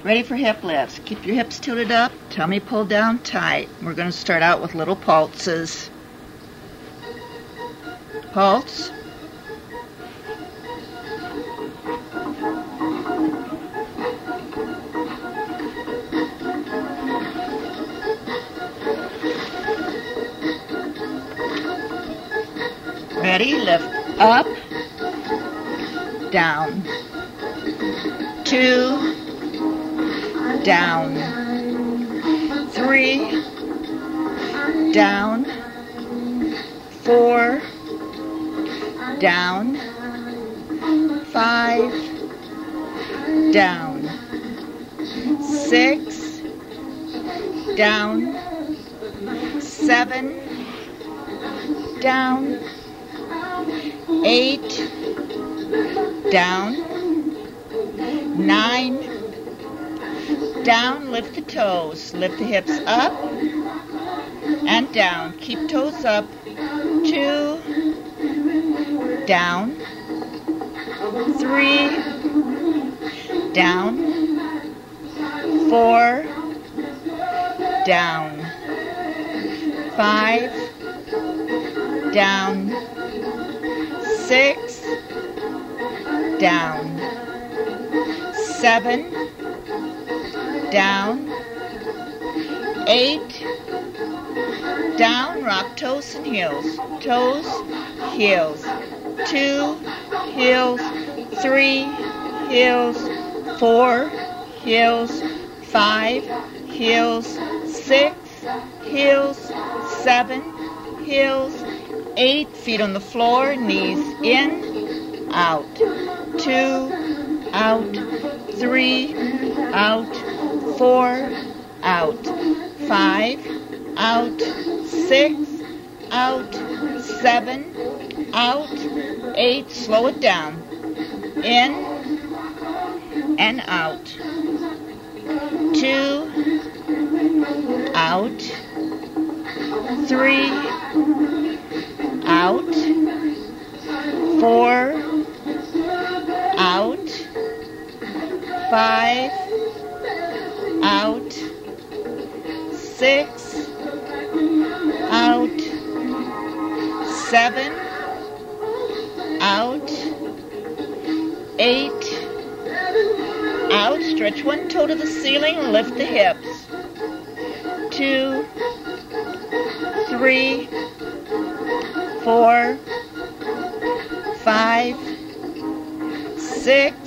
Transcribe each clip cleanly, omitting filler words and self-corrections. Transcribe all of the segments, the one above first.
Ready for hip lifts. Keep your hips tilted up, tummy pulled down tight. We're going to start out with little pulses. Pulse. Ready? Lift up, down, 2, down, 3, down, 4, down, 5, down, 6, down, 7, down, 8, down, 9, down, lift the toes, lift the hips up and down, keep toes up, 2, down, 3, down, 4, down, 5, down, 6, down, 7, down, 8, down, rock toes and heels, toes, heels, 2, heels, 3, heels, 4, heels, 5, heels, 6, heels, 7, heels, 8, feet on the floor, knees in, out, 2, out, 3, out, 4, out, 5, out, 6, out, 7, out, 8, slow it down, in and out, 2, out, 3, out, 4, out, 5, out, 6, out, 7, out, 8, out, stretch one toe to the ceiling, lift the hips, 2, 3, 4, 5, 6,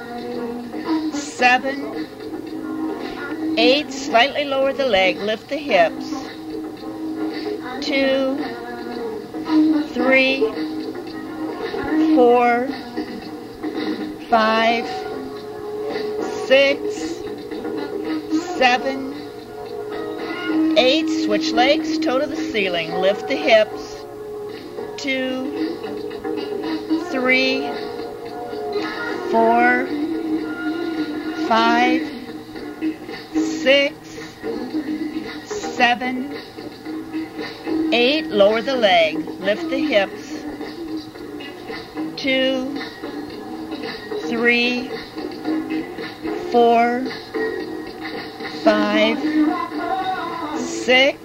7, 8, slightly lower the leg, lift the hips, 2, 3, 4, 5, 6, 7, 8, switch legs, toe to the ceiling, lift the hips, 2, 3, 4, 5, 6, 7, 8, lower the leg, lift the hips, 2, 3, 4, 5, 6,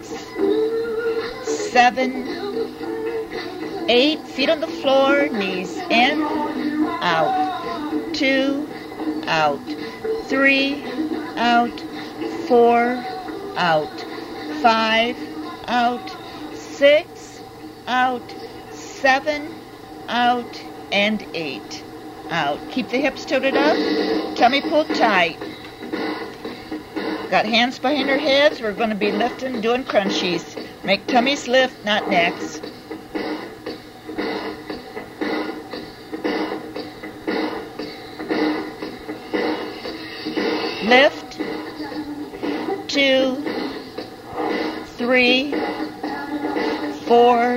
7, 8, feet on the floor, knees in, out, 2, out, 3, out, 4, out, 5, out, 6, out, 7, out, and 8, out. Keep the hips tilted up, tummy pulled tight. Got hands behind our heads. We're going to be lifting, doing crunchies. Make tummies lift, not necks. Lift, 2, 3, 4,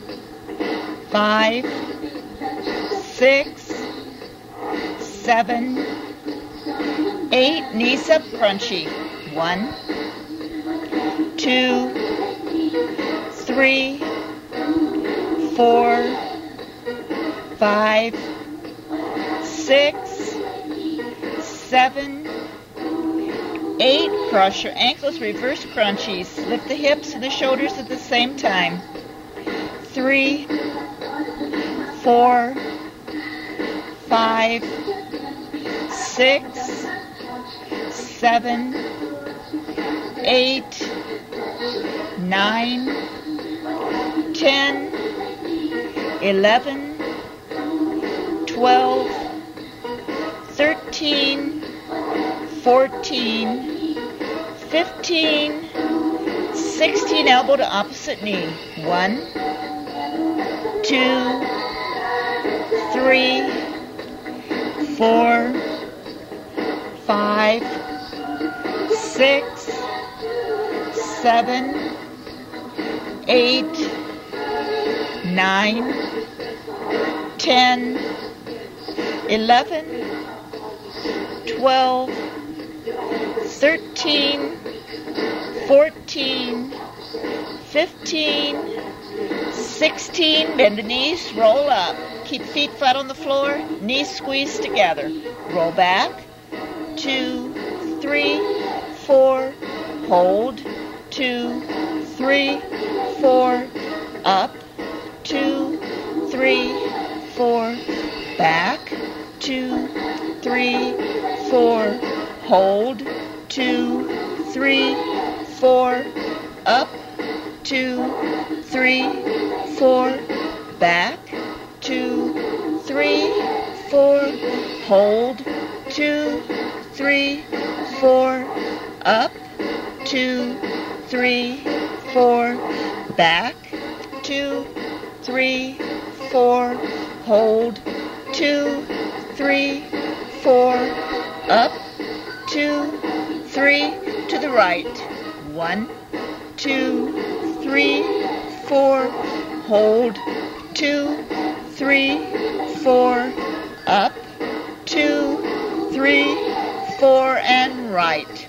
5, 6, 7, 8, knees up, crunchy. 1, 2, 3, 4, 5, 6, 7, 8, cross your ankles, reverse crunchies. Lift the hips and the shoulders at the same time. 3, 4, 5, 6, 7, 8, 9, 10, 11, 12, 13, 14, 15, 16, elbow to opposite knee. 1, 2, 3, 4, 5, 6, 7, 8, 9, 10, 11, 12, 13, 14, 15, 16, bend the knees, roll up. Keep feet flat on the floor, knees squeezed together. Roll back, 2, 3, 4, hold, 2, 3, 4, up, 2, 3, 4, back, 2, 3, 4, hold, 2, 3, 4, up, 2, 3, 4, back, 2, 3, 4, hold, 2, 3, 4, up, 2, 3, 4, back, 2, 3, 4, hold, 2, 3, 4, up, 2, 3, to the right. 1, 2, 3, 4, hold, 2, 3, 4, up, 2, 3, 4, and right.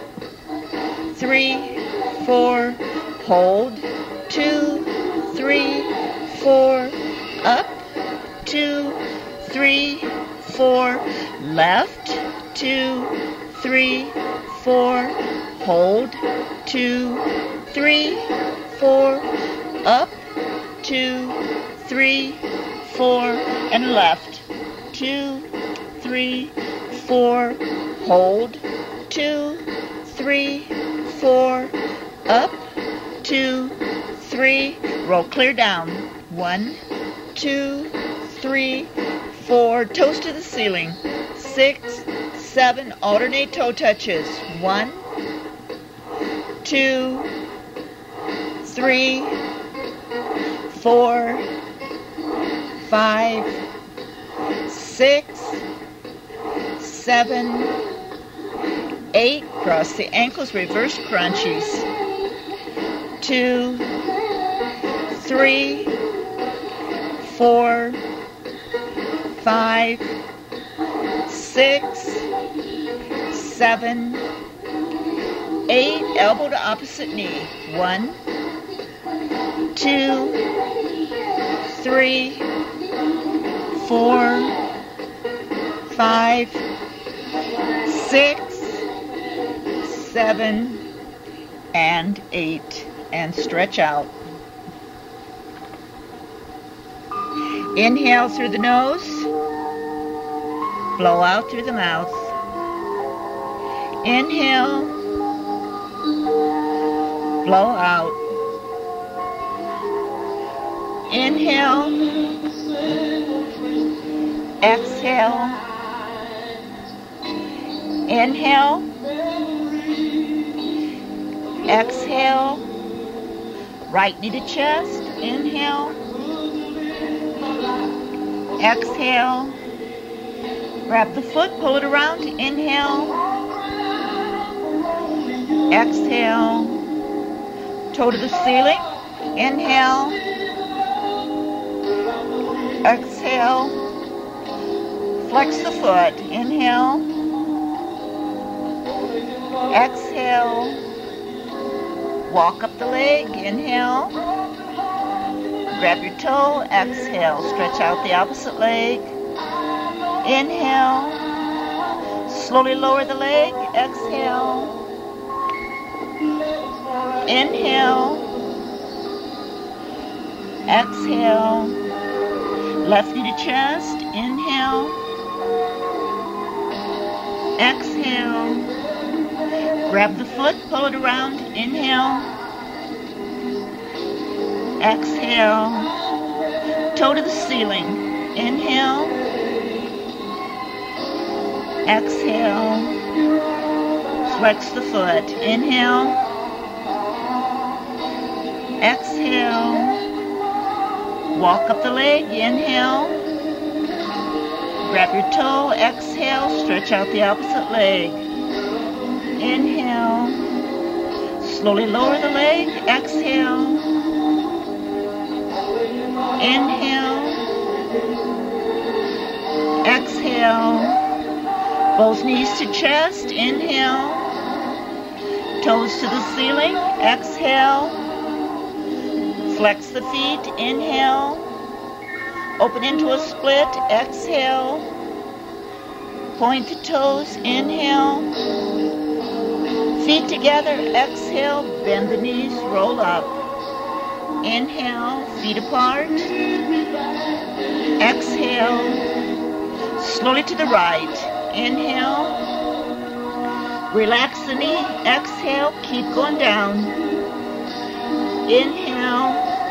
3, 4, hold, 2, 3, 4, up, 2, 3, 4, left, 2, 3, 4, hold, 2, 3, 4, up, 2, 3, 4, and left, 2, 3, 4, hold, 2, 3, 4, up, 2, 3, roll clear down, 1, 2, 3, 4, toes to the ceiling, 6, 7, alternate toe touches, 1, 2, 3, 4, 5, 6, 7, 8, cross the ankles, reverse crunchies, 2, 3, 4, 5, 6, 7, 8, elbow to opposite knee, 1, 2, 3, 4, 5, 6, 7, and 8, and stretch out. Inhale through the nose, blow out through the mouth. Inhale, blow out. Inhale, exhale, inhale, exhale, right knee to chest, inhale, exhale, grab the foot, pull it around, inhale, exhale, toe to the ceiling, inhale, exhale, flex the foot, inhale, exhale, walk up the leg, inhale, grab your toe, exhale, stretch out the opposite leg, inhale, slowly lower the leg, exhale, Inhale. Exhale. Left knee to chest. Inhale. Exhale. Grab the foot, pull it around. Inhale. Exhale. Toe to the ceiling. Inhale. Exhale. Flex the foot. Inhale. Exhale. Walk up the leg. Inhale. Grab your toe. Exhale. Stretch out the opposite leg. Inhale. Slowly lower the leg. Exhale. Inhale. Exhale. Both knees to chest. Inhale. Toes to the ceiling. Exhale. Flex the feet. Inhale. Open into a split. Exhale. Pointed toes. Inhale. Feet together. Exhale. Bend the knees. Roll up. Inhale. Feet apart. Exhale. Slowly to the right. Inhale. Relax the knee. Exhale. Keep going down. Inhale.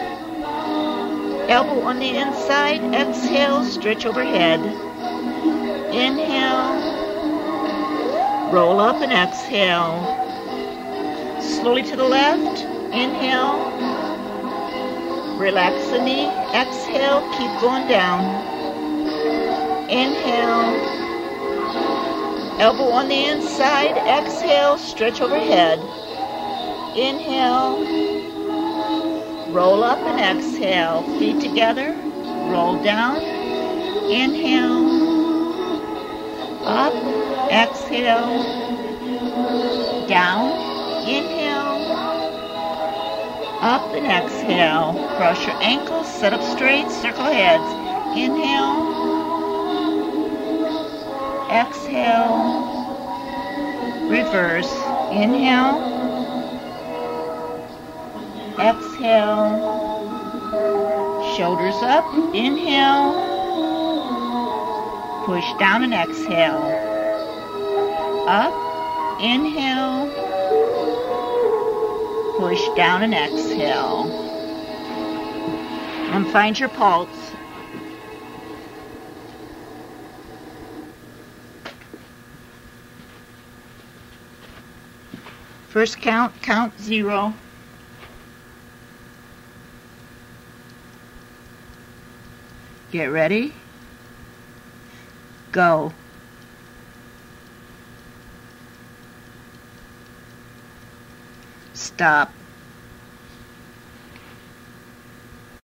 Elbow on the inside. Exhale. Stretch overhead. Inhale. Roll up and exhale. Slowly to the left. Inhale. Relax the knee. Exhale. Keep going down. Inhale. Elbow on the inside. Exhale. Stretch overhead. Inhale. Roll up and exhale. Feet together. Roll down. Inhale. Up. Exhale. Down. Inhale. Up and exhale. Cross your ankles. Sit up straight. Circle heads. Inhale. Exhale. Reverse. Inhale. Exhale. Shoulders up. Inhale. Push down and exhale. Up. Inhale. Push down and exhale. And find your pulse. First count 0. Get ready. Go. Stop.